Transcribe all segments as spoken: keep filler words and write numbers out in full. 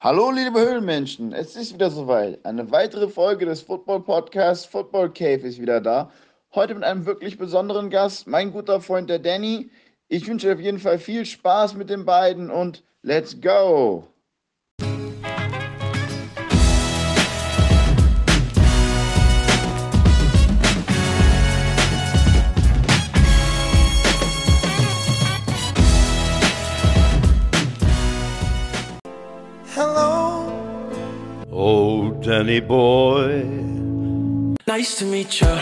Hallo, liebe Höhlenmenschen, es ist wieder soweit. Eine weitere Folge des Football Podcasts Football Cave ist wieder da. Heute mit einem wirklich besonderen Gast, mein guter Freund der Danny. Ich wünsche dir auf jeden Fall viel Spaß mit den beiden und let's go! Hello, oh Danny boy. Nice to meet you.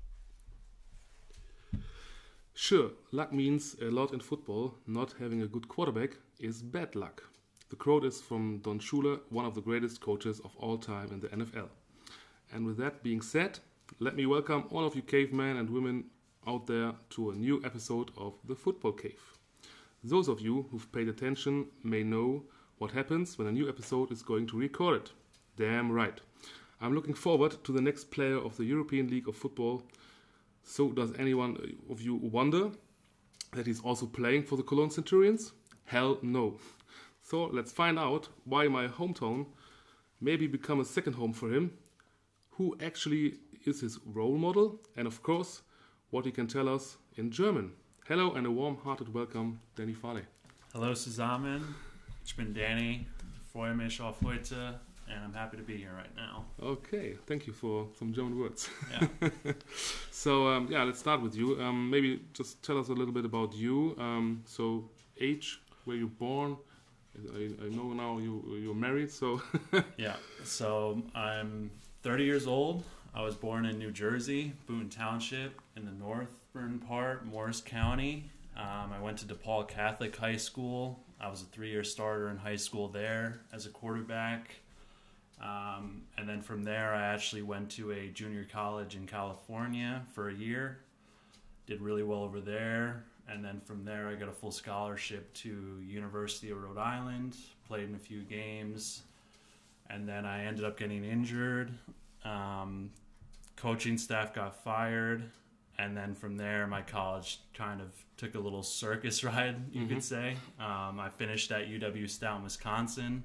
Sure, luck means a lot in football. Not having a good quarterback is bad luck. The quote is from Don Shula, one of the greatest coaches of all time in the N F L. And with that being said, let me welcome all of you cavemen and women out there to a new episode of The Football Cave. Those of you who've paid attention may know what happens when a new episode is going to be recorded. Damn right. I'm looking forward to the next player of the European League of Football. So does anyone of you wonder that he's also playing for the Cologne Centurions? Hell no. So let's find out why my hometown maybe become a second home for him, who actually is his role model, and of course, what he can tell us in German. Hello and a warm-hearted welcome, Danny Farley. Hallo zusammen, ich bin Danny, freue mich auf heute, and I'm happy to be here right now. Okay, thank you for some German words. Yeah. So, um, yeah, let's start with you. Um, maybe just tell us a little bit about you. Um, so, age, where you born. I, I know now you, you're married, so... Yeah, so I'm thirty years old. I was born in New Jersey, Boone Township, in the northern part, Morris County. Um, I went to DePaul Catholic High School. I was a three-year starter in high school there as a quarterback. Um, and then from there, I actually went to a junior college in California for a year. Did really well over there. And then from there, I got a full scholarship to University of Rhode Island. Played in a few games. And then I ended up getting injured. Um, coaching staff got fired. And then from there, my college kind of took a little circus ride, you mm-hmm. could say. Um, I finished at U W Stout, Wisconsin.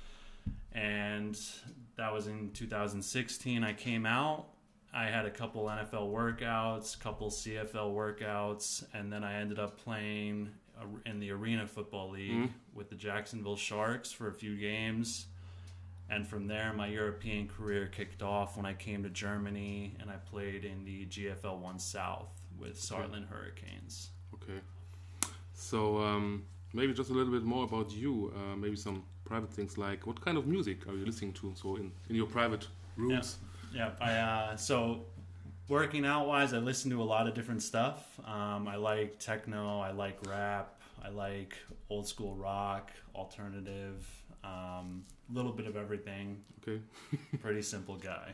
And that was in two thousand sixteen. I came out. I had a couple N F L workouts, couple C F L workouts, and then I ended up playing in the Arena Football League mm-hmm. with the Jacksonville Sharks for a few games. And from there, my European career kicked off when I came to Germany, and I played in the G F L one South with Saarland Hurricanes. Okay. So um, maybe just a little bit more about you, uh, maybe some private things like what kind of music are you listening to? So in, in your private rooms? Yeah, yeah. I, uh, so working out-wise, I listen to a lot of different stuff. Um, I like techno, I like rap, I like old school rock, alternative, um, little bit of everything. Okay. Pretty simple guy.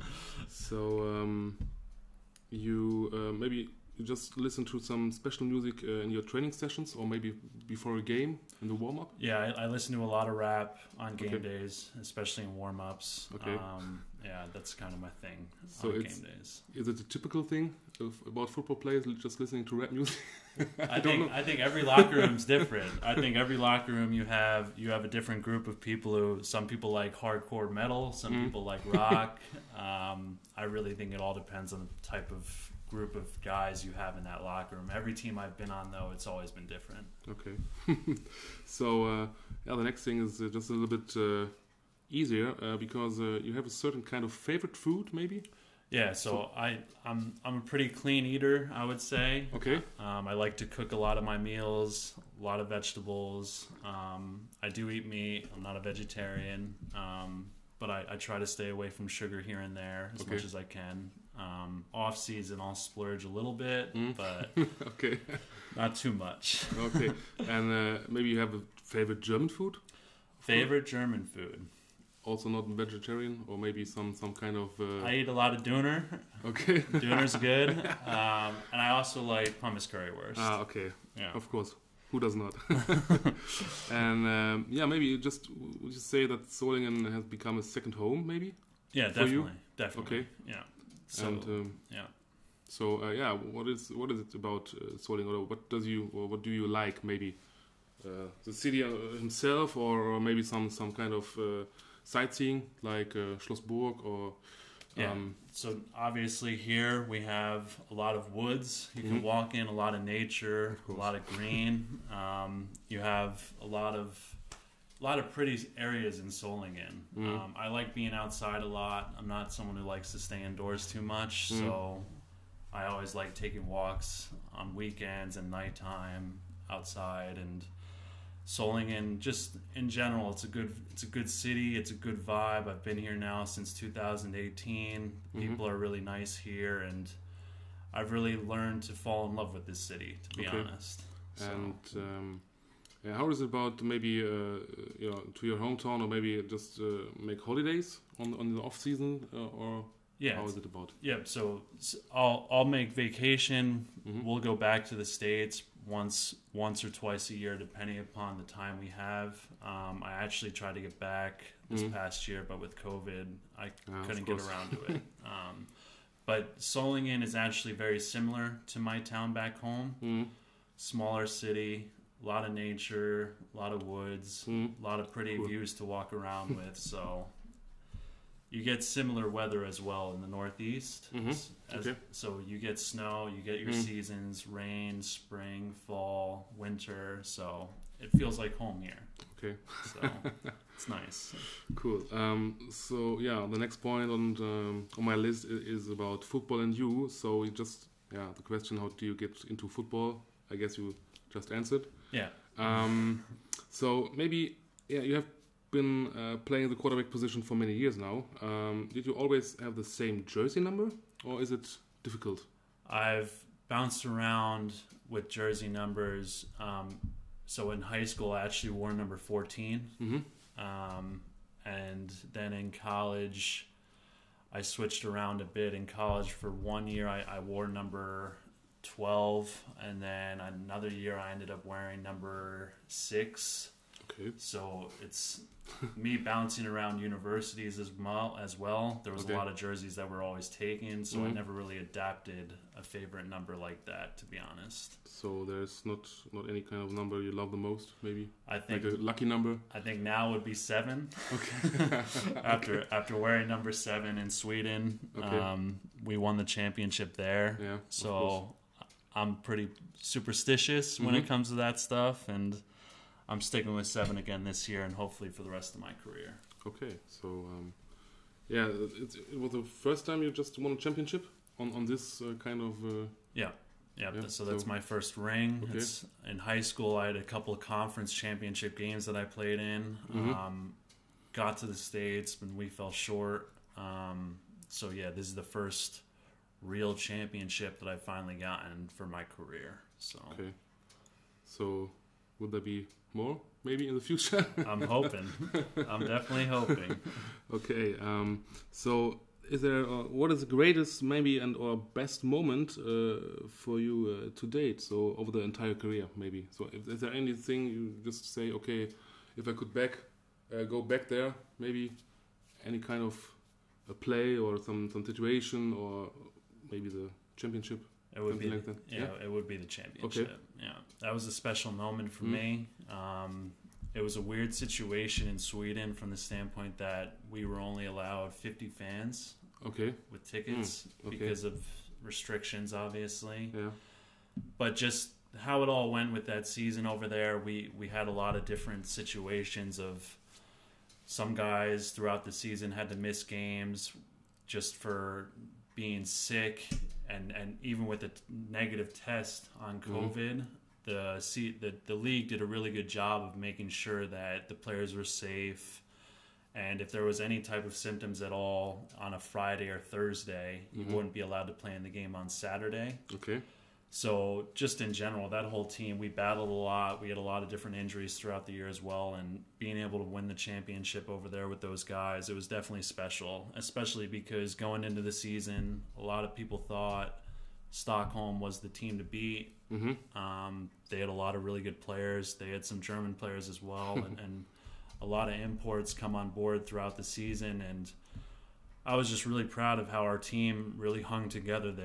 So um, you uh, maybe you just listen to some special music uh, in your training sessions, or maybe before a game in the warm-up? Yeah, I, I listen to a lot of rap on game okay. days, especially in warm-ups. Okay. Um, yeah, that's kind of my thing so on it's, game days. Is it a typical thing of, about football players just listening to rap music? I, I think I think every locker room's different. I think every locker room you have you have a different group of people who some people like hardcore metal, some mm. people like rock. um, I really think it all depends on the type of group of guys you have in that locker room. Every team I've been on, though, it's always been different. Okay. So uh, yeah, the next thing is uh, just a little bit uh, easier uh, because uh, you have a certain kind of favorite food, maybe. Yeah, so, so I I'm I'm a pretty clean eater, I would say. Okay. Um, I like to cook a lot of my meals, a lot of vegetables. Um, I do eat meat. I'm not a vegetarian, um, but I, I try to stay away from sugar here and there as okay. much as I can. Um, off season, I'll splurge a little bit, mm. but okay, not too much. Okay, and uh, maybe you have a favorite German food? Favorite German food. Also not vegetarian, or maybe some, some kind of... Uh... I eat a lot of Döner. Okay. Döner's good. Um, and I also like hummus currywurst. Ah, okay. Yeah. Of course. Who does not? And um, yeah, maybe you just would you say that Solingen has become a second home, maybe? Yeah, for definitely. you? Definitely. Okay. Yeah. So, and um, yeah. So uh, yeah, what is what is it about uh, Solingen, or what does you or what do you like maybe uh, the city uh, himself, or, or maybe some some kind of uh, sightseeing like uh, Schlossburg or. Yeah. Um, so obviously here we have a lot of woods. You Mhm. can walk in, a lot of nature, Of a course. lot of green. Um, you have a lot of a lot of pretty areas in Solingen. Mhm. Um, I like being outside a lot. I'm not someone who likes to stay indoors too much, Mhm. so I always like taking walks on weekends and nighttime outside. And Solingen, just in general, it's a good it's a good city. It's a good vibe. I've been here now since two thousand eighteen. Mhm. People are really nice here, and I've really learned to fall in love with this city, to be Okay. honest. So, And um, yeah, how is it about maybe uh, you know to your hometown, or maybe just uh, make holidays on on the off season, uh, or yeah, how is it about? yeah. So s- I'll I'll make vacation. Mhm. We'll go back to the States once once or twice a year, depending upon the time we have. Um, I actually tried to get back this Mhm. past year, but with COVID, I Yeah, of couldn't get course. around to it. Um, but Solingen is actually very similar to my town back home. Mm. Smaller city, a lot of nature, a lot of woods, Mm. a lot of pretty Cool. views to walk around with. So you get similar weather as well in the Northeast. Mhm. As- Okay. So you get snow, you get your Mm. seasons, rain, spring, fall, winter. So it feels like home here. Okay. So it's nice. Cool. Um, so yeah, the next point on um, on my list i- is about football and you. So you just yeah, the question: how do you get into football? I guess you just answered. Yeah. Um, so maybe yeah, you have been uh, playing the quarterback position for many years now. Um, did you always have the same jersey number, or is it difficult? I've bounced around with jersey numbers. Um, so in high school, I actually wore number fourteen. Mm-hmm. Um, and then in college, I switched around a bit. In college, for one year, I, I wore number twelve. And then another year, I ended up wearing number six. Okay. So it's me bouncing around universities as well. As well, there was Okay. a lot of jerseys that were always taken, so I Mhm. never really adapted a favorite number like that, to be honest. So there's not not any kind of number you love the most, maybe I think like a lucky number. I think now would be seven. Okay. after after wearing number seven in Sweden, Okay. um, we won the championship there. Yeah. of course. So I'm pretty superstitious when it Mhm. comes to that stuff, and I'm sticking with seven again this year, and hopefully for the rest of my career. Okay, so um, yeah, it, it was the first time you just won a championship on on this uh, kind of. Uh, Yeah, yeah. Yeah, so that's so- my first ring. Okay. It's, in high school, I had a couple of conference championship games that I played in. Mhm. Um, got to the States, and we fell short. Um, so yeah, this is the first real championship that I've finally gotten for my career. So okay, so would there be more maybe in the future? I'm hoping. I'm definitely hoping. Okay, um, so is there uh, what is the greatest maybe and or best moment uh, for you uh, to date? So over the entire career, maybe. So if, is there anything you just say, okay, if I could back uh, go back there, maybe any kind of a play or some some situation or maybe the championship. It would be, Something like the, that, yeah, yeah? it would be the championship. Yeah, that was a special moment for Mhm. me. Um, it was a weird situation in Sweden from the standpoint that we were only allowed fifty fans Okay. with tickets Mm, okay. because of restrictions, obviously. Yeah. But just how it all went with that season over there, we we had a lot of different situations of some guys throughout the season had to miss games just for being sick, and, and even with a t- negative test on COVID, the, C, the the league did a really good job of making sure that the players were safe, and if there was any type of symptoms at all on a Friday or Thursday, you Mhm. wouldn't be allowed to play in the game on Saturday. Okay. So just in general, that whole team, we battled a lot. We had a lot of different injuries throughout the year as well. And being able to win the championship over there with those guys, it was definitely special, especially because going into the season, a lot of people thought Stockholm was the team to beat. Mm-hmm. Um, they had a lot of really good players. They had some German players as well, and, and a lot of imports come on board throughout the season. And I was just really proud of how our team really hung together there.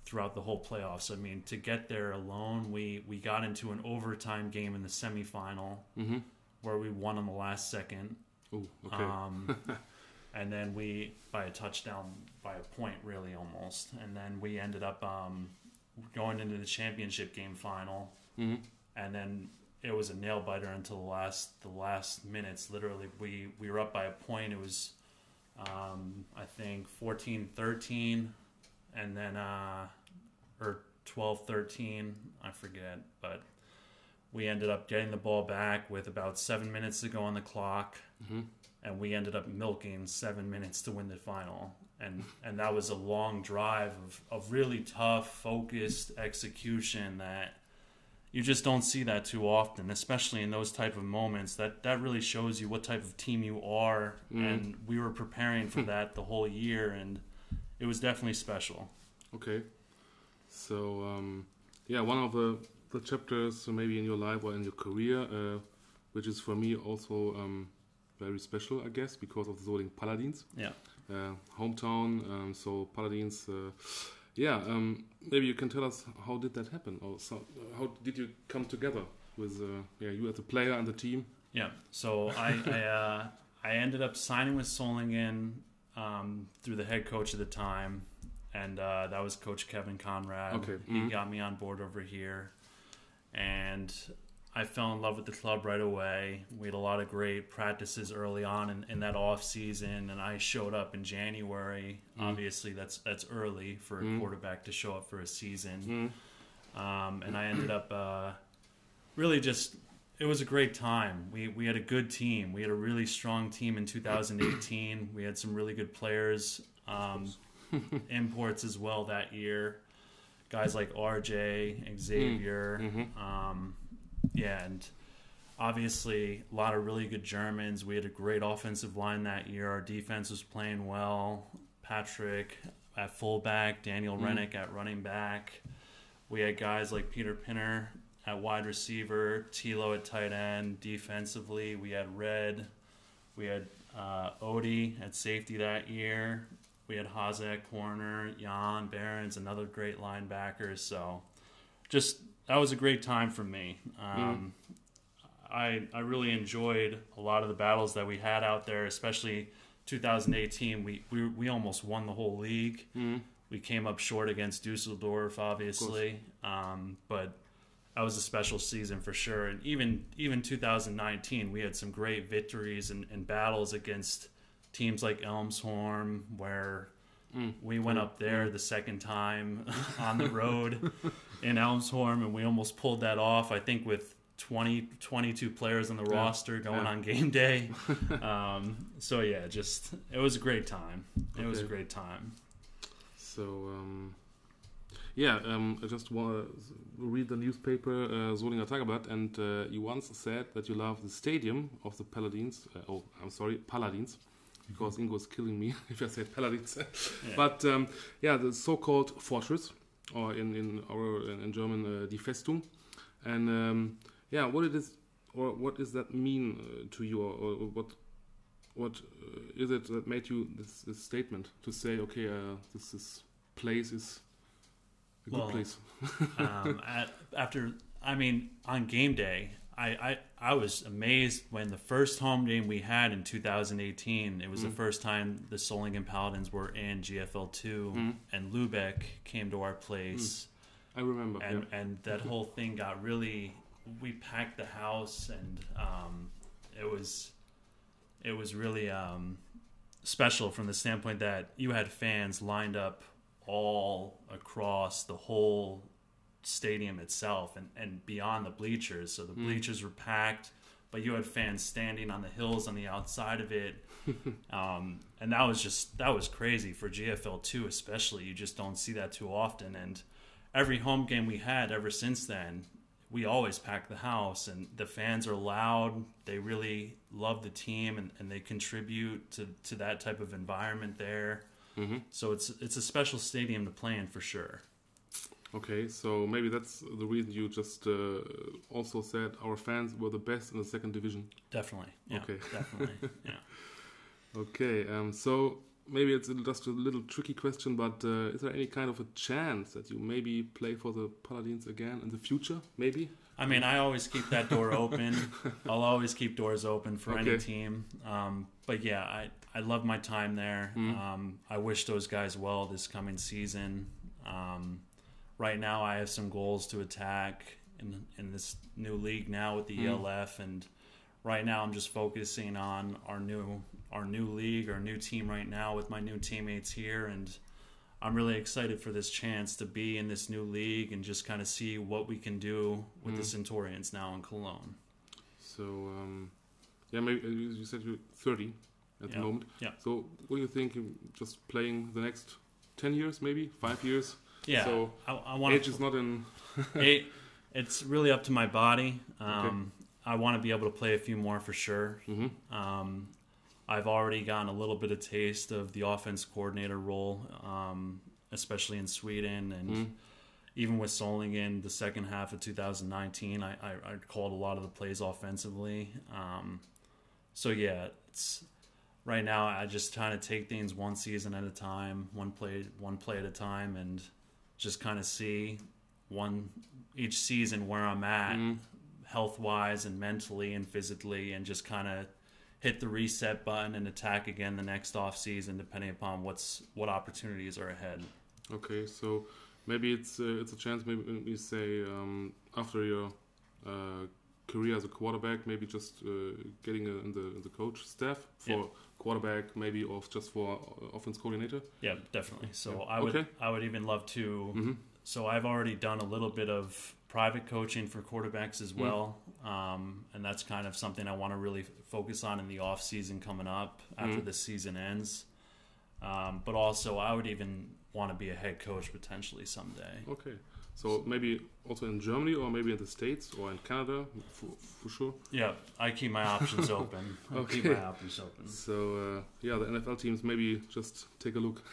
throughout the whole playoffs. I mean, to get there alone, we, we got into an overtime game in the semifinal Mm-hmm. where we won on the last second. Oh, okay. Um, and then we, by a touchdown, by a point really almost. And then we ended up um, going into the championship game final. Mm-hmm. And then it was a nail biter until the last the last minutes. Literally, we, we were up by a point. It was, um, I think, fourteen thirteen, and then, uh, or twelve thirteen, I forget. But we ended up getting the ball back with about seven minutes to go on the clock, Mm-hmm. and we ended up milking seven minutes to win the final. And and that was a long drive of, of really tough, focused execution that you just don't see that too often, especially in those type of moments. That that really shows you what type of team you are, Mm. and we were preparing for that the whole year, and it was definitely special. Okay. So, um, yeah, one of the, the chapters uh, maybe in your life or in your career, uh, which is for me also um, very special, I guess, because of the Solingen Paladins. Yeah. Uh, hometown, um, so Paladins. Uh, yeah, um, maybe you can tell us how did that happen, or so, how did you come together with uh, yeah you as a player and the team? Yeah. So I I, uh, I ended up signing with Solingen um, through the head coach at the time, and uh, that was Coach Kevin Conrad. Okay. He Mhm. got me on board over here, and I fell in love with the club right away. We had a lot of great practices early on in, in that off season, and I showed up in January. Mm. Obviously, that's that's early for a Mm. quarterback to show up for a season. Mm. Um, and I ended up uh, really just. It was a great time. We we had a good team. We had a really strong team in two thousand eighteen. We had some really good players, um, imports as well that year. Guys like R J, Xavier. Mhm. Um, yeah, and obviously a lot of really good Germans. We had a great offensive line that year. Our defense was playing well. Patrick at fullback, Daniel Mm. Rennick at running back. We had guys like Peter Pinner at wide receiver, Tilo at tight end. Defensively, we had Red. We had uh, Odie at safety that year. We had Haza at corner, Jan Behrens, another great linebacker. So just that was a great time for me. Um, I I really enjoyed a lot of the battles that we had out there, especially two thousand eighteen. We we, we almost won the whole league. Mm. We came up short against Dusseldorf, obviously, um, but that was a special season for sure. And even even two thousand nineteen, we had some great victories and, and battles against teams like Elmshorn, where Mm. we went up there the second time on the road in Elmshorn, and we almost pulled that off, I think, with twenty, twenty-two players on the Yeah. roster going Yeah. on game day. um, so, yeah, just it was a great time. It was a Okay. great time. So um, yeah, um, I just want to read the newspaper uh, Solinger Tageblatt, and uh, you once said that you love the stadium of the Paladins. Uh, oh, I'm sorry, Paladins, because Ingo is killing me if I said Paladins. Yeah. But um, yeah, the so-called fortress, or in in our in German uh, die Festung, and um, yeah, what it is, or what does that mean uh, to you, or, or what what uh, is it that made you this, this statement to say, okay, uh, this is place is a good Well, place? um, at, after, I mean, on game day, I, I, I was amazed when the first home game we had in two thousand eighteen, it was Mm. the first time the Solingen Paladins were in G F L two, Mm. and Lubeck came to our place, I remember. and, yeah. and that whole thing got really, we packed the house, and um, it was, it was really um, special from the standpoint that you had fans lined up all across the whole stadium itself and, and beyond the bleachers. So the Mm. bleachers were packed, but you had fans standing on the hills on the outside of it. um, and that was just, that was crazy for G F L two especially. You just don't see that too often. And every home game we had ever since then, we always pack the house, and the fans are loud. They really love the team, and, and they contribute to, to that type of environment there. hmm So it's it's a special stadium to play in for sure. Okay, so maybe that's the reason you just uh, also said our fans were the best in the second division. Definitely. Yeah, Okay. definitely. Yeah. Okay, um, so maybe it's a- just a little tricky question, but uh, is there any kind of a chance that you maybe play for the Paladins again in the future? Maybe. I mean, I always keep that door open. I'll always keep doors open for any Okay. team. Um, but yeah, I, I love my time there. Mm. Um, I wish those guys well this coming season. Um, right now, I have some goals to attack in in this new league now with the Mm. E L F, and right now I'm just focusing on our new our new league, our new team right now with my new teammates here, and I'm really excited for this chance to be in this new league and just kind of see what we can do with the Mm. Centurions now in Cologne. So, um, yeah, maybe uh, you you said you're thirty at the Yeah. moment. Yeah. So, what do you think? you Just playing the next ten years, maybe five years? Yeah, So, I, I want age is not in. it, it's really up to my body. Um, I want to be able to play a few more for sure. Mhm. Um, I've already gotten a little bit of taste of the offense coordinator role, um, especially in Sweden, and Mm. even with Solingen, the second half of two thousand nineteen, I, I, I called a lot of the plays offensively. Um, so yeah, it's right now I just kind of take things one season at a time, one play one play at a time, and just kind of see one each season where I'm at, Mm. health wise and mentally and physically, and just kind of hit the reset button and attack again the next off season, depending upon what's what opportunities are ahead. Okay, so maybe it's uh, it's a chance. Maybe we say um, after your uh, career as a quarterback, maybe just uh, getting a, in the in the coach staff for Yeah. quarterback, maybe or just for uh, offense coordinator. Yeah, definitely. So Yeah. I would Okay. I would even love to. Mm-hmm. So I've already done a little bit of private coaching for quarterbacks as Mm. well, um, and that's kind of something I want to really f- focus on in the off season coming up after Mm. the season ends. Um, but also, I would even want to be a head coach potentially someday. Okay, so maybe also in Germany or maybe in the States or in Canada for, for sure. Yeah, I keep my options open. I keep Okay. my options open. So uh, yeah, the N F L teams maybe just take a look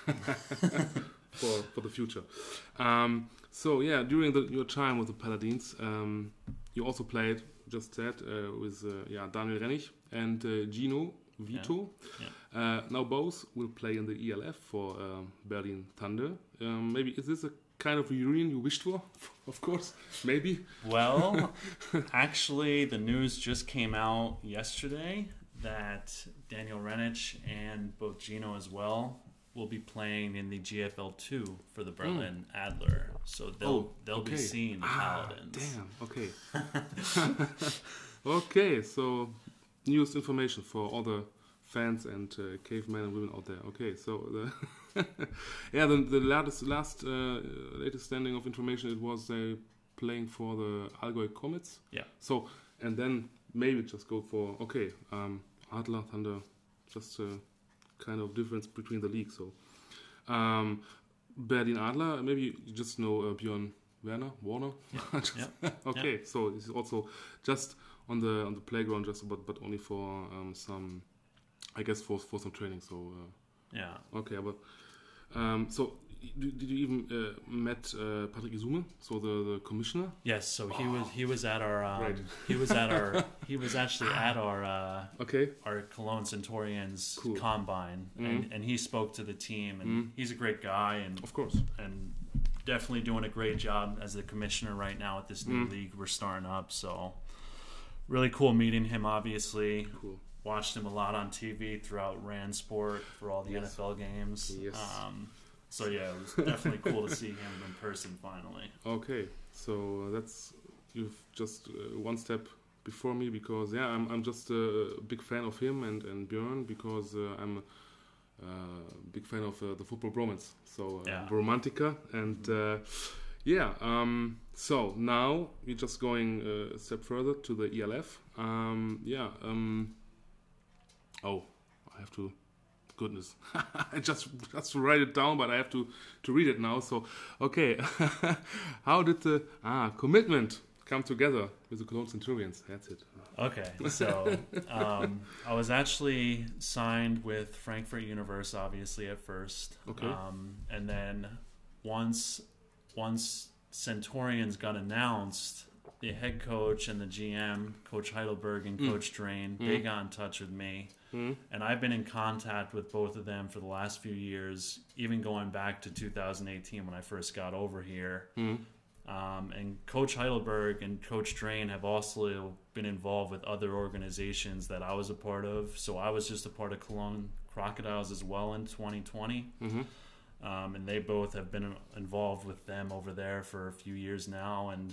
for for the future. Um, so yeah, during the, your time with the Paladins, um, you also played, just said, uh, with uh, yeah Daniel Rennig and uh, Gino Vito. Yeah. Uh, now both will play in the E L F for um, Berlin Thunder. Um, maybe is this a kind of reunion you wished for? Of course, maybe. Well, actually, the news just came out yesterday that Daniel Renich and both Gino as well will be playing in the G F L two for the Berlin Adler. So they'll Oh, they'll be okay. seeing the Ah, Paladins. damn. Okay. Okay. So, news information for all the fans and uh, cavemen and women out there. Okay. So the yeah, the, the latest last uh, latest standing of information, it was uh, playing for the Allgäu Comets. Yeah. So and then maybe just go for okay, um, Adler Thunder, just a kind of difference between the leagues. So um, Berlin Adler, maybe you just know uh, Björn Werner Warner. Just- Yeah. Okay, so this is also just on the on the playground, just but but only for um, some, I guess for for some training. So uh, Yeah. okay, but um, so did, did you even uh, met uh, Patrick Izume, so the, the commissioner? Yes. So he was he was at our um, Right. he was at our he was actually at our uh, Okay, our Cologne Centurions Cool. combine, Mhm. and, and he spoke to the team, and Mhm. he's a great guy, and of course. and definitely doing a great job as the commissioner right now at this new Mm. league we're starting up. So really cool meeting him. Obviously, Cool. watched him a lot on T V throughout Rand Sport for all the Yes. N F L games. Yes. Um, so yeah, it was definitely cool to see him in person finally. Okay, so uh, that's you've just uh, one step before me because yeah, I'm I'm just a big fan of him and and Björn because uh, I'm a uh, big fan of uh, the football bromance. So uh, Yeah. Romantica and uh, yeah. Um, so now we're just going uh, a step further to the E L F. Um, yeah. Um, oh, I have to. Goodness, I just just to write it down, but I have to to read it now. So, okay, how did the ah commitment come together with the Cologne Centurions? That's it. Okay, so um, I was actually signed with Frankfurt Universe, obviously at first. Okay. Um, and then once once Centurions got announced, the head coach and the G M, Coach Heidelberg and Mm. Coach Drain, Mm. they got in touch with me. Mm-hmm. And I've been in contact with both of them for the last few years, even going back to two thousand eighteen when I first got over here. Mm-hmm. Um, and Coach Heidelberg and Coach Drain have also been involved with other organizations that I was a part of. So I was just a part of Cologne Crocodiles as well in twenty twenty. Mm-hmm. Um, and they both have been involved with them over there for a few years now. And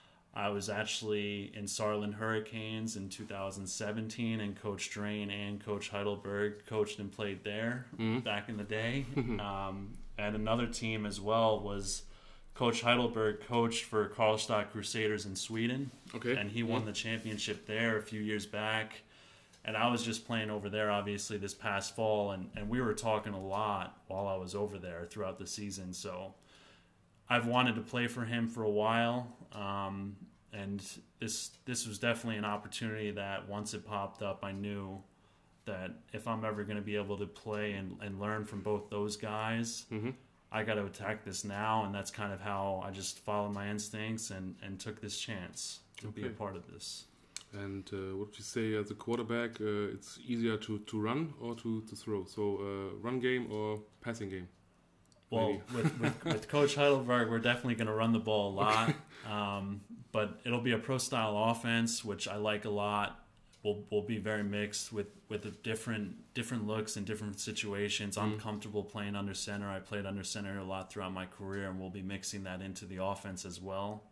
I was actually in Saarland Hurricanes in two thousand seventeen, and Coach Drain and Coach Heidelberg coached and played there mm-hmm. back in the day. um, and another team as well was Coach Heidelberg coached for Karlstad Crusaders in Sweden. Okay. And he won yeah. the championship there a few years back. And I was just playing over there, obviously, this past fall. And, and we were talking a lot while I was over there throughout the season. So I've wanted to play for him for a while. Um, and this this was definitely an opportunity that once it popped up, I knew that if I'm ever going to be able to play and, and learn from both those guys, mm-hmm. I got to attack this now. And that's kind of how I just followed my instincts and, and took this chance to okay. be a part of this. And uh, what would you say as a quarterback, uh, it's easier to, to run or to, to throw? So uh, run game or passing game? Well, with, with, with Coach Heidelberg, we're definitely going to run the ball a lot. um, but it'll be a pro-style offense, which I like a lot. We'll, we'll be very mixed with, with the different different looks and different situations. Mm-hmm. I'm comfortable playing under center. I played under center a lot throughout my career, and we'll be mixing that into the offense as well.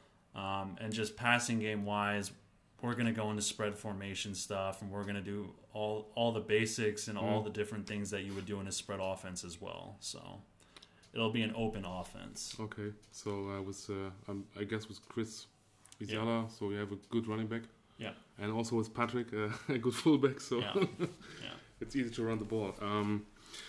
Um, and just passing game-wise, we're going to go into spread formation stuff, and we're going to do all all the basics and mm. all the different things that you would do in a spread offense as well. So it'll be an open offense. Okay. So I was, uh, um, I guess, with Chris Viziala, yeah. so we have a good running back. Yeah. And also with Patrick, uh, a good fullback. So yeah. yeah. it's easy to run the ball. Um,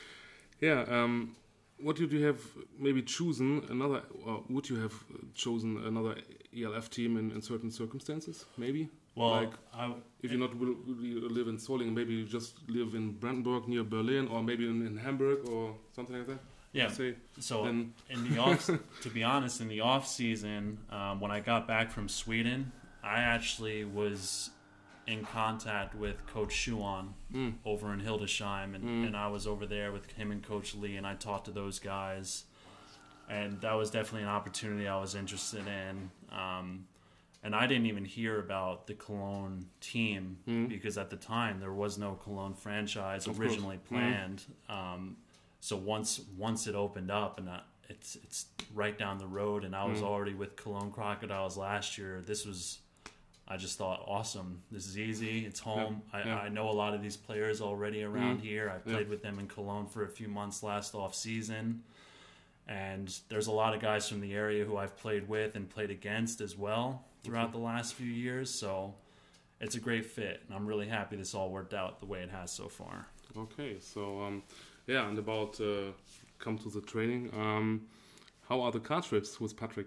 yeah. Um, what would you have maybe chosen another, or would you have chosen another E L F team in, in certain circumstances, maybe? Well, like I, if you not will, will live in Solingen, maybe you just live in Brandenburg near Berlin, or maybe in, in Hamburg or something like that. Yeah. Say, so then in the off, to be honest, in the off season, um, when I got back from Sweden, I actually was in contact with Coach Schuon mm. over in Hildesheim, and, mm. and I was over there with him and Coach Lee, and I talked to those guys, and that was definitely an opportunity I was interested in. Um, And I didn't even hear about the Cologne team mm. because at the time there was no Cologne franchise of originally course. planned. Mm. Um, so once once it opened up, and I, it's it's right down the road, and I was mm. already with Cologne Crocodiles last year. This was, I just thought, awesome. This is easy. It's home. Yeah. I, Yeah. I know a lot of these players already around mm. here. I played yeah. with them in Cologne for a few months last off season. And there's a lot of guys from the area who I've played with and played against as well throughout the last few years, so it's a great fit, and I'm really happy this all worked out the way it has so far. Okay, so um, yeah, and about uh, come to the training. Um, how are the car trips with Patrick?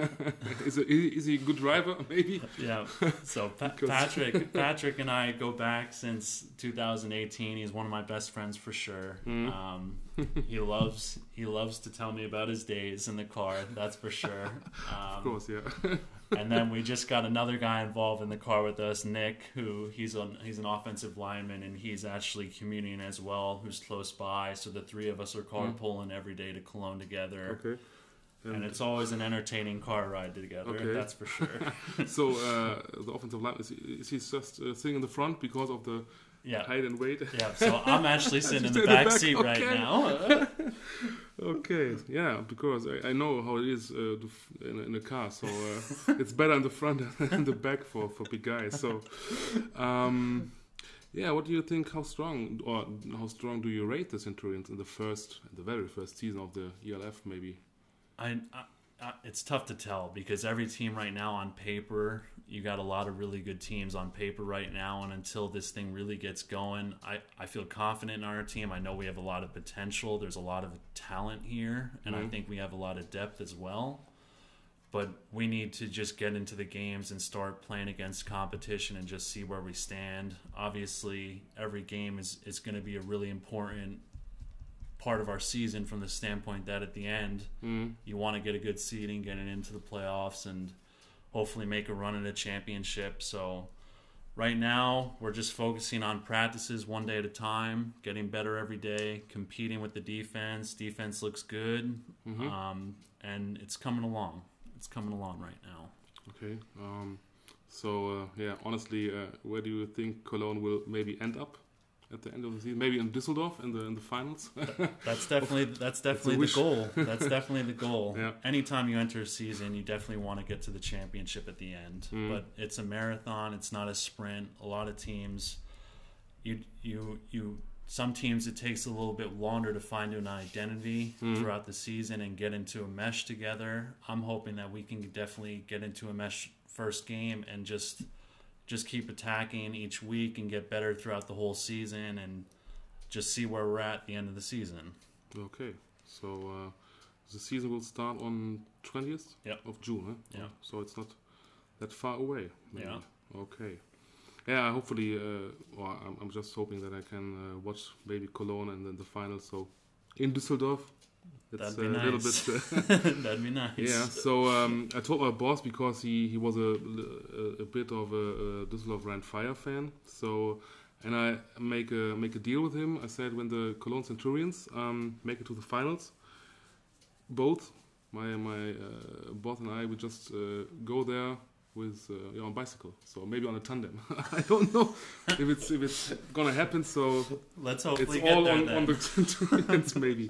is, it, is he a good driver, maybe? Yeah. So pa- Patrick, Patrick and I go back since two thousand eighteen. He's one of my best friends for sure. Mm. Um, he loves he loves to tell me about his days in the car. That's for sure. Um, of course, yeah. And then we just got another guy involved in the car with us, Nick, who he's on he's an offensive lineman, and he's actually commuting as well, who's close by. So the three of us are carpooling mm. every day to Cologne together. Okay. And, and it's always an entertaining car ride together, okay. that's for sure. So uh, the offensive line, is he, is he just uh, sitting in the front because of the yeah. height and weight? Yeah, so I'm actually sitting in the back, back seat okay. right now. Okay, yeah, because I, I know how it is uh, to f- in, in a car, so uh, it's better in the front than the back for, for big guys. So, um, yeah, what do you think? How strong or how strong do you rate the Centurions in the first, the very first season of the E L F? Maybe. I, I, I it's tough to tell because every team right now on paper, you got a lot of really good teams on paper right now, and until this thing really gets going, I, I feel confident in our team. I know we have a lot of potential. There's a lot of talent here, and mm-hmm. I think we have a lot of depth as well. But we need to just get into the games and start playing against competition and just see where we stand. Obviously, every game is, is going to be a really important part of our season from the standpoint that at the end, mm. you want to get a good seeding, getting into the playoffs, and hopefully make a run at a championship. So right now, we're just focusing on practices one day at a time, getting better every day, competing with the defense. Defense looks good, mm-hmm. um, and it's coming along. It's coming along right now. Okay. Um, so, uh, yeah, honestly, uh, where do you think Cologne will maybe end up at the end of the season? Maybe in Düsseldorf in the in the finals? that's definitely that's definitely the goal. That's definitely the goal. Yeah. Anytime you enter a season, you definitely want to get to the championship at the end. Mm. But it's a marathon. It's not a sprint. A lot of teams, you you you. Some teams it takes a little bit longer to find an identity mm. throughout the season and get into a mesh together. I'm hoping that we can definitely get into a mesh first game and just just keep attacking each week and get better throughout the whole season and just see where we're at at the end of the season. Okay, so uh, the season will start on twentieth yep. of June, huh? Yeah. So it's not that far away. Maybe. Yeah. Okay. Yeah, hopefully, uh, well, I'm, I'm just hoping that I can uh, watch maybe Cologne and then the final. So in Düsseldorf, it's That'd be uh, nice. a little bit. Uh, That'd be nice. Yeah. So um, I told my boss because he, he was a, a, a bit of a, a Düsseldorf Rhein Fire fan. So and I make a make a deal with him. I said when the Cologne Centurions um, make it to the finals, both my my uh, boss and I would just uh, go there with uh, you know, on bicycle, so maybe on a tandem. I don't know if it's if it's gonna happen. So let's hope it's we all get there on, then. on the Centurions maybe.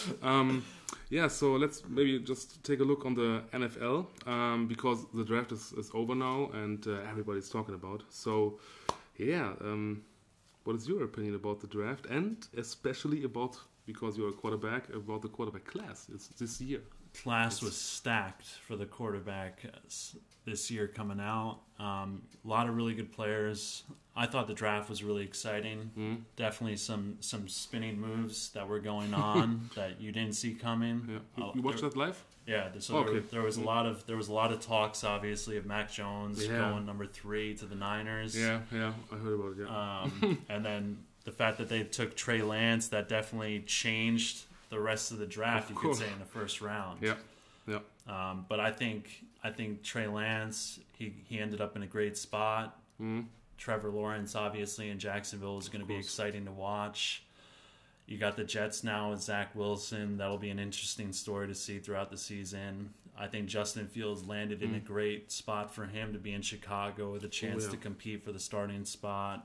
Um, yeah, so let's maybe just take a look on the N F L um, because the draft is, is over now and uh, everybody's talking about. So yeah, um, what is your opinion about the draft and especially about, because you're a quarterback, about the quarterback class it's this year? Class it's, was stacked for the quarterback this year coming out. Um, a lot of really good players. I thought the draft was really exciting. Mm-hmm. Definitely some some spinning moves that were going on that you didn't see coming. Yeah. You, uh, you watched there, that live? Yeah. So okay. there, there was a lot of there was a lot of talks, obviously, of Mac Jones yeah. going number three to the Niners. Yeah, yeah, I heard about it. Yeah. Um, and then the fact that they took Trey Lance, that definitely changed the rest of the draft, of you course. could say, in the first round. Yeah, yeah. Um, but I think I think Trey Lance, he, he ended up in a great spot. Mm. Trevor Lawrence, obviously, in Jacksonville is going to be exciting to watch. You got the Jets now with Zach Wilson. That'll be an interesting story to see throughout the season. I think Justin Fields landed mm. in a great spot for him to be in Chicago with a chance oh, yeah. to compete for the starting spot.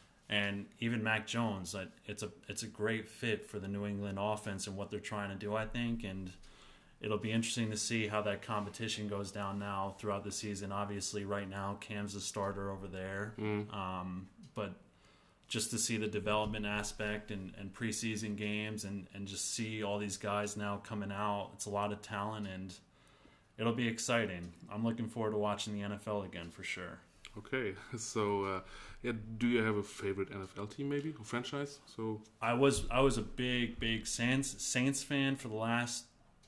And even Mac Jones, it's a it's a great fit for the New England offense and what they're trying to do, I think. And it'll be interesting to see how that competition goes down now throughout the season. Obviously, right now, Cam's the starter over there. Mm. Um, but just to see the development aspect and, and preseason games and, and just see all these guys now coming out, it's a lot of talent, and it'll be exciting. I'm looking forward to watching the N F L again for sure. Okay, so uh, yeah, do you have a favorite N F L team, maybe, or franchise? So I was I was a big big Saints Saints fan for the last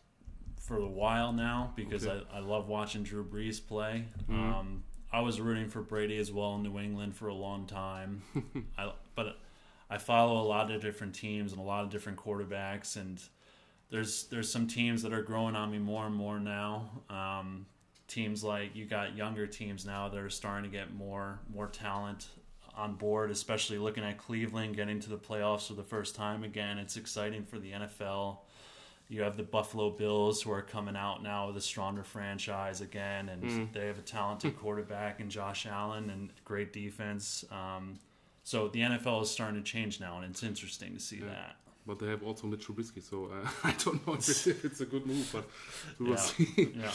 for a while now because okay. I, I love watching Drew Brees play. Mm-hmm. Um, I was rooting for Brady as well in New England for a long time, I, but I follow a lot of different teams and a lot of different quarterbacks, and there's there's some teams that are growing on me more and more now. Um, Teams like you got younger teams now that are starting to get more more talent on board, especially looking at Cleveland getting to the playoffs for the first time again. It's exciting for the N F L. You have the Buffalo Bills who are coming out now with a stronger franchise again, and mm. they have a talented quarterback in Josh Allen and great defense. Um, so the N F L is starting to change now, and it's interesting to see yeah. that. But they have also Mitch Trubisky, so uh, I don't know if, it, if it's a good move, but we will yeah. see. yeah.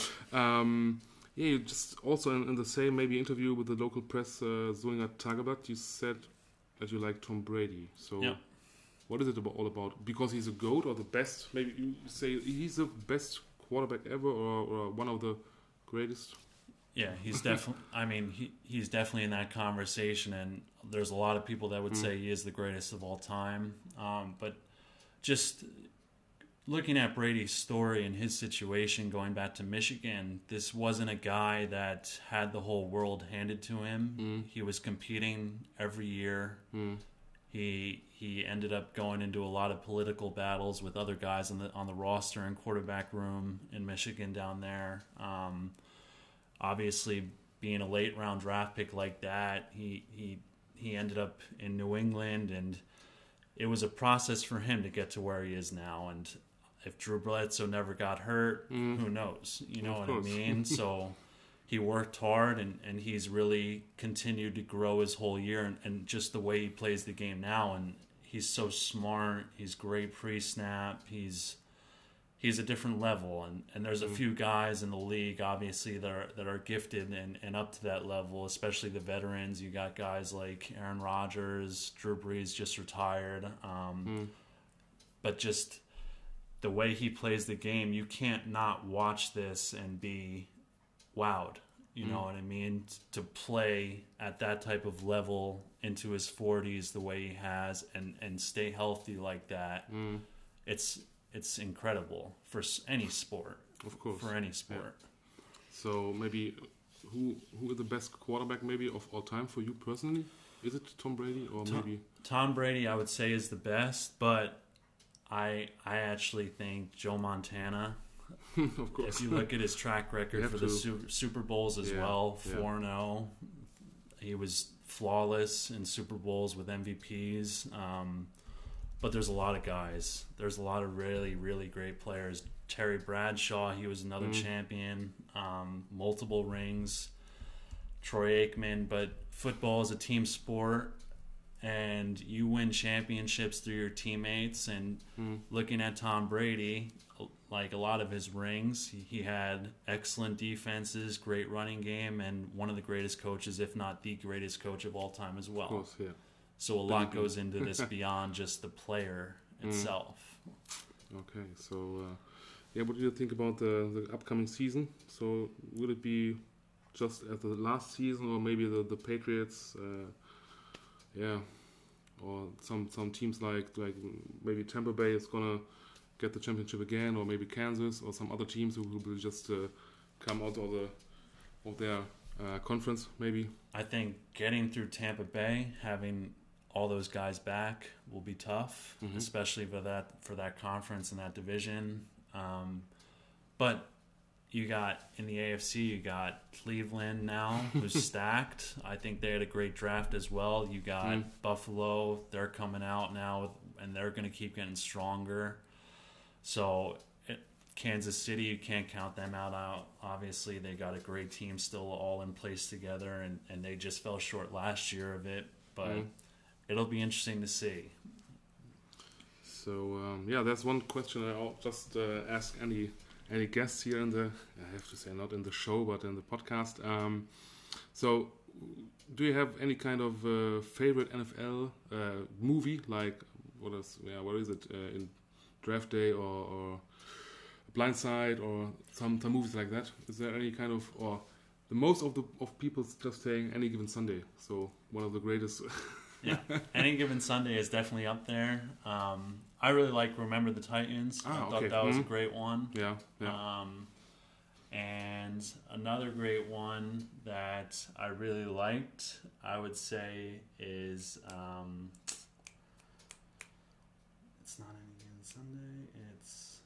Um, yeah, you just also in, in the same maybe interview with the local press, uh, Zuniga Tageblatt, you said that you like Tom Brady. So yeah. what is it about, all about? Because he's a GOAT or the best? Maybe you say he's the best quarterback ever or, or one of the greatest? Yeah, he's definitely. I mean, he he's definitely in that conversation, and there's a lot of people that would mm. say he is the greatest of all time. Um, but just looking at Brady's story and his situation going back to Michigan, this wasn't a guy that had the whole world handed to him. Mm. He was competing every year. Mm. He he ended up going into a lot of political battles with other guys on the on the roster and quarterback room in Michigan down there. Um, obviously, being a late round draft pick like that, he he he ended up in New England, and it was a process for him to get to where he is now. And if Drew Bledsoe never got hurt, Mm. who knows? You know Of what course. I mean? So he worked hard, and, and he's really continued to grow his whole year, and, and just the way he plays the game now. And he's so smart. He's great pre-snap. He's he's a different level. And, and there's a Mm. few guys in the league, obviously, that are, that are gifted and, and up to that level, especially the veterans. You got guys like Aaron Rodgers, Drew Brees just retired. Um, Mm. But just the way he plays the game, you can't not watch this and be wowed. You know Mm. what I mean? To play at that type of level into his forties the way he has, and, and stay healthy like that, Mm. it's it's incredible for s- any sport. Of course. For any sport. So maybe who who is the best quarterback maybe of all time for you personally? Is it Tom Brady or Tom- maybe? Tom Brady, I would say, is the best, but I I actually think Joe Montana. Of course. If you look at his track You record have for the to. Super, Super Bowls as Yeah, well, yeah. four and oh. He was flawless in Super Bowls with M V Ps. Um, but there's a lot of guys. There's a lot of really, really great players. Terry Bradshaw, he was another Mm. champion. Um, multiple rings. Troy Aikman. But football is a team sport, and you win championships through your teammates. And Mm. looking at Tom Brady, like a lot of his rings, he, he had excellent defenses, great running game, and one of the greatest coaches, if not the greatest coach of all time as well. Of course, yeah. So a lot Thank you. goes into this beyond just the player Mm. itself. Okay, so uh, yeah, what do you think about the, the upcoming season? So will it be just as the last season, or maybe the the Patriots? Uh, yeah, or some some teams like like maybe Tampa Bay is gonna get the championship again, or maybe Kansas, or some other teams who will just uh, come out of the of their uh, conference, maybe. I think getting through Tampa Bay, having all those guys back, will be tough, Mhm. especially for that for that conference and that division. Um, but you got in the A F C, you got Cleveland now, who's stacked. I think they had a great draft as well. You got Mm. Buffalo; they're coming out now, with, and they're going to keep getting stronger. So it, Kansas City, you can't count them out. Out obviously, they got a great team still all in place together, and, and they just fell short last year of it. But Mm. it'll be interesting to see. So um, yeah, that's one question I'll just uh, ask any any guests here in the, I have to say, not in the show but in the podcast. Um, so do you have any kind of uh, favorite N F L uh, movie, like what is yeah what is it uh, in Draft Day, or, or Blindside, or some some movies like that? Is there any kind of, or the most of the of people just saying Any Given Sunday? So one of the greatest. Yeah, Any Given Sunday is definitely up there. Um, I really like Remember the Titans. Ah, I thought okay. that was Mhm. a great one. Yeah, yeah. Um, and another great one that I really liked, I would say, is um, it's not Any Given Sunday. It's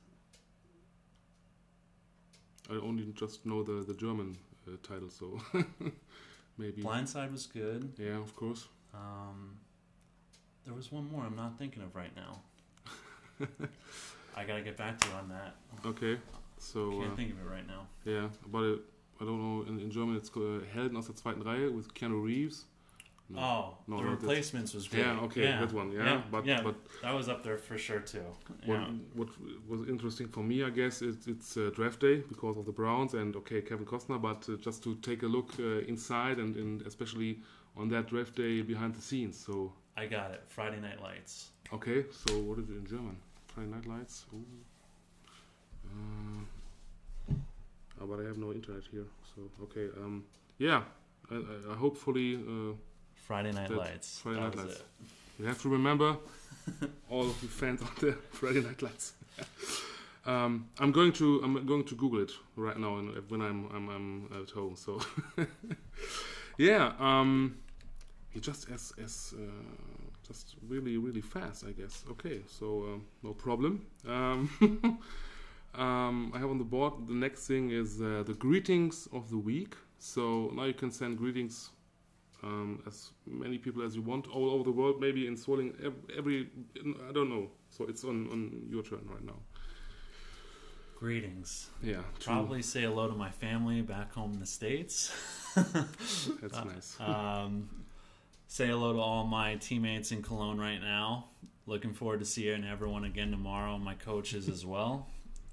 I only just know the the German uh, title, so maybe. Blindside was good. Yeah, of course. Um, there was one more I'm not thinking of right now. I gotta get back to you on that. Okay, so Can't uh, think of it right now. yeah, but it, I don't know. In, in German, it's called uh, Helden aus der zweiten Reihe with Keanu Reeves. No. Oh, No, The not that. Replacements was great. Yeah, okay, that one. Yeah, but yeah, but that was up there for sure too. what Yeah. what was interesting for me, I guess, is it's uh, Draft Day because of the Browns and okay, Kevin Costner. But uh, just to take a look uh, inside and, and especially on that Draft Day behind the scenes. So I got it. Friday Night Lights. okay, so what is it in German? Friday Night Lights. Ooh. Uh, oh, but I have no internet here. So okay, um, yeah. I, I, I hopefully uh, Friday Night That- Lights. Friday that Night was Lights. it. you have to remember all of the fans out there. Friday Night Lights. um, I'm going to I'm going to Google it right now and when I'm I'm, I'm at home. So yeah, um, he just as as uh, just really really fast, I guess. Okay, so um, no problem. Um, um, I have on the board. The next thing is uh, the greetings of the week. So now you can send greetings um, as many people as you want all over the world, maybe in Zwolle, every, I don't know. So it's on, on your turn right now. Greetings. Yeah. Probably say hello to my family back home in the States. That's uh, nice. um, say hello to all my teammates in Cologne right now. Looking forward to seeing everyone again tomorrow. My coaches as well.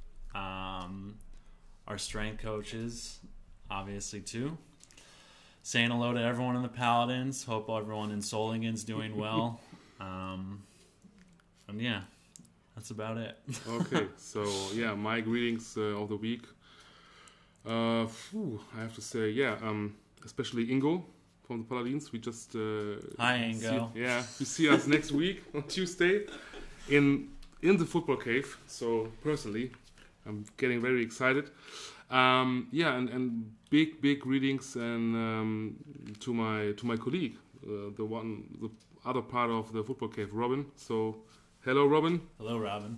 Um, our strength coaches, obviously, too. Saying hello to everyone in the Paladins. Hope everyone in Solingen's doing well. Um, and yeah, that's about it. Okay, so yeah, my greetings uh, of the week. Uh, phew, I have to say, yeah, um, especially Ingo from the Paladins. We just uh, Hi, Ingo. See, yeah, you see us next week on Tuesday in in the football cave. So personally, I'm getting very excited. Um, yeah, and, and big big greetings and um, to my to my colleague, uh, the one the other part of the football cave, Robin. So hello, Robin. Hello, Robin.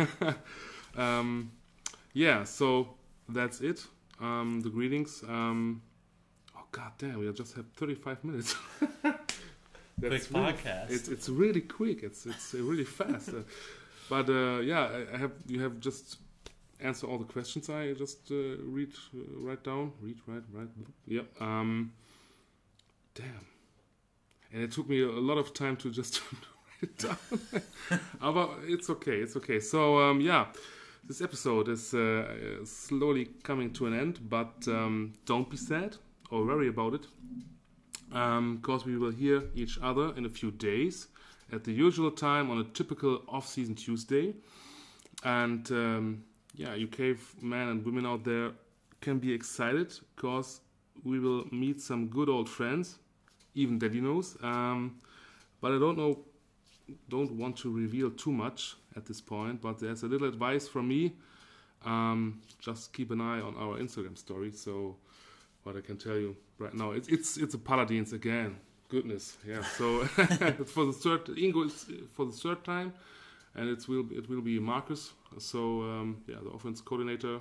um, yeah, so that's it. Um, the greetings. Um, oh god damn, we just have thirty-five minutes. That's Quick really, podcast. It's it's really quick. It's it's uh, really fast. Uh, but uh, yeah, I, I have you have just answered all the questions I just uh, read uh, write down. Read write write. Yep. Um, damn. And it took me a lot of time to just write it down. But it's okay. It's okay. So um, yeah, this episode is uh, slowly coming to an end. But um, don't be sad or worry about it. Because um, we will hear each other in a few days at the usual time on a typical off-season Tuesday. And um, yeah, you cave men and women out there can be excited because we will meet some good old friends, even Daddy knows. Um, but I don't know, don't want to reveal too much at this point. But there's a little advice from me. Um, just keep an eye on our Instagram story. So what I can tell you right now, it's it's it's a Paladins again. Goodness, yeah. So it's for the third Ingo is for the third time, and it will it will be Marcus. So um, yeah, the offense coordinator,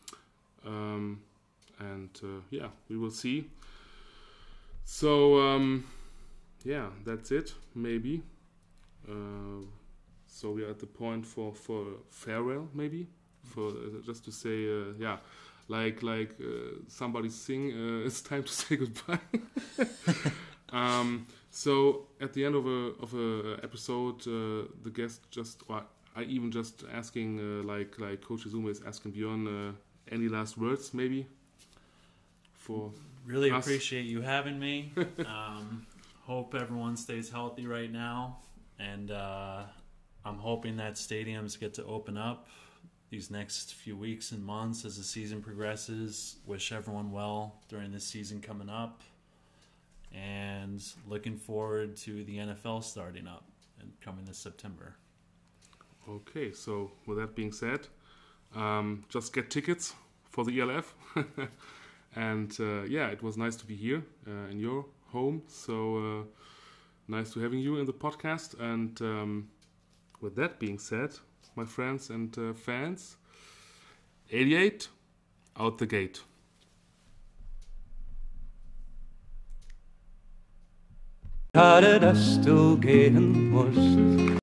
um, and uh, yeah, we will see. So um, yeah, that's it. Maybe. Uh, so we are at the point for for farewell, maybe for uh, just to say uh, yeah. Like like uh, somebody sing, uh, it's time to say goodbye. um, so at the end of a of a episode, uh, the guest just, or I even just asking uh, like like Coach Izuma is asking Björn, uh, any last words maybe? For really us? Appreciate you having me. um, hope everyone stays healthy right now, and uh, I'm hoping that stadiums get to open up these next few weeks and months as the season progresses. Wish everyone well during this season coming up, and looking forward to the N F L starting up and coming this September. Okay, so with that being said, um, just get tickets for the E L F. And uh, yeah, it was nice to be here uh, in your home. So uh, nice to having you in the podcast. And um, with that being said, my friends and uh, fans, eighty-eight, out the gate. Hadde das du gehen musst.